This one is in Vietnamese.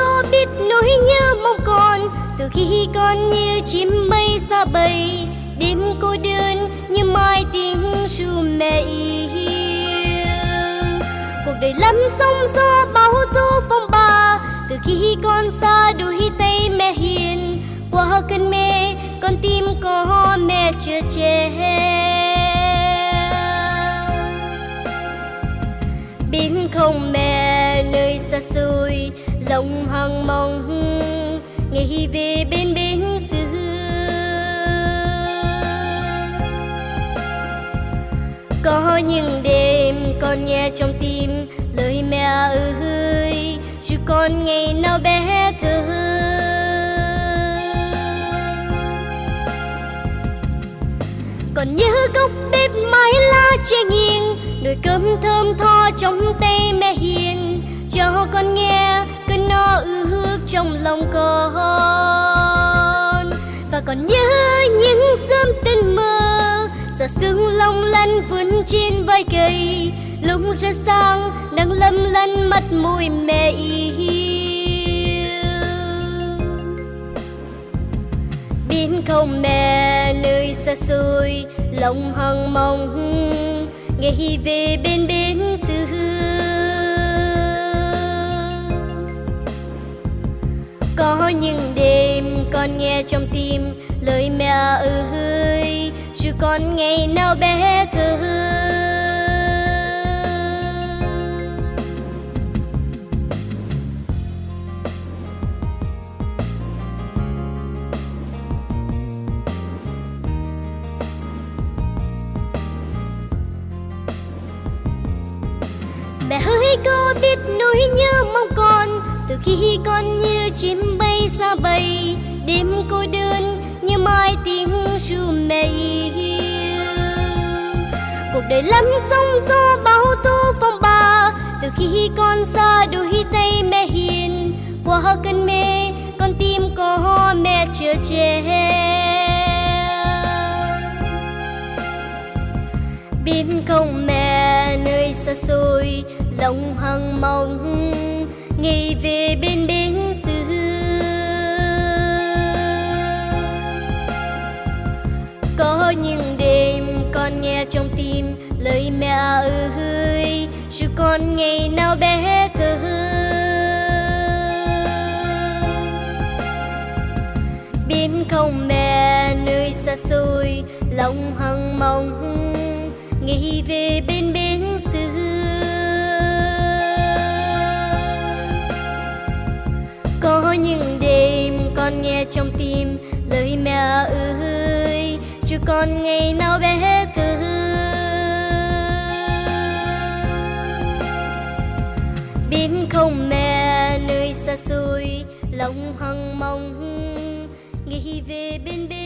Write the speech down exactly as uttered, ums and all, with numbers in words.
có biết nỗi nhớ mong con, từ khi con như chim mây xa bầy, đêm cô đơn như mai tiếng ru mẹ yêu. Cuộc đời lắm sóng gió bão tố phong ba, từ khi con xa đôi tay mẹ hiền, qua cơn mê con tim có mẹ chưa che. Bên không mẹ nơi xa xôi, lòng hằng mong ngày về bên bên xưa. Có những đêm con nghe trong tim lời mẹ ơi, chứ con ngày nào bé thơ. Còn nhớ góc bếp mái lá che nghiêng, nồi cơm thơm tho trong tay mẹ hiền, cho con nghe cơn no ước trong lòng con. Và còn nhớ những sớm tinh mơ, giọt sương long lanh vươn trên vai cây, lúc ra sáng đang lâm lân mắt môi mẹ yêu. Bên không mẹ nơi xa xôi, lòng hằng mong ngày về bên bên xưa. Có những đêm con nghe trong tim lời mẹ ơi, chứ con ngày nào bé thơ. Mẹ ơi có biết nỗi nhớ mong con, từ khi con như chim bay xa bầy, đêm cô đơn như mai tiếng ru mẹ yêu. Cuộc đời lắm sóng gió bão tố phong ba, từ khi con xa đôi tay mẹ hiền, qua cơn mê con tim có mẹ chưa che. Bên không mẹ nơi xa xôi, lòng hằng mong ngày về bên bên xưa. Có những đêm con nghe trong tim lời mẹ ơi, chứ con ngày nào bé thơ. Bên không mẹ nơi xa xôi, lòng hằng mong ngày về bên bên xưa. Có những đêm con nghe trong tim lời mẹ ơi, chứ con ngày nào bé thơ. Bên không mẹ nơi xa xôi, lòng hằng mong ngày về bên bên.